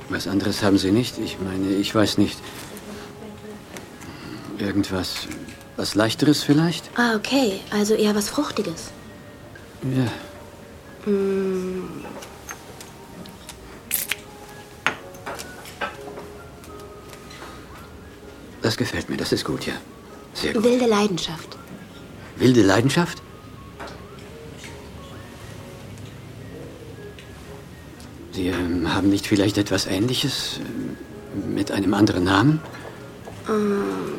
Was anderes haben Sie nicht? Ich meine, ich weiß nicht. Irgendwas, was Leichteres vielleicht? Ah, okay. Also eher was Fruchtiges. Ja. Das gefällt mir, das ist gut, ja. Sehr gut. Wilde Leidenschaft. Wilde Leidenschaft? Sie haben nicht vielleicht etwas Ähnliches mit einem anderen Namen?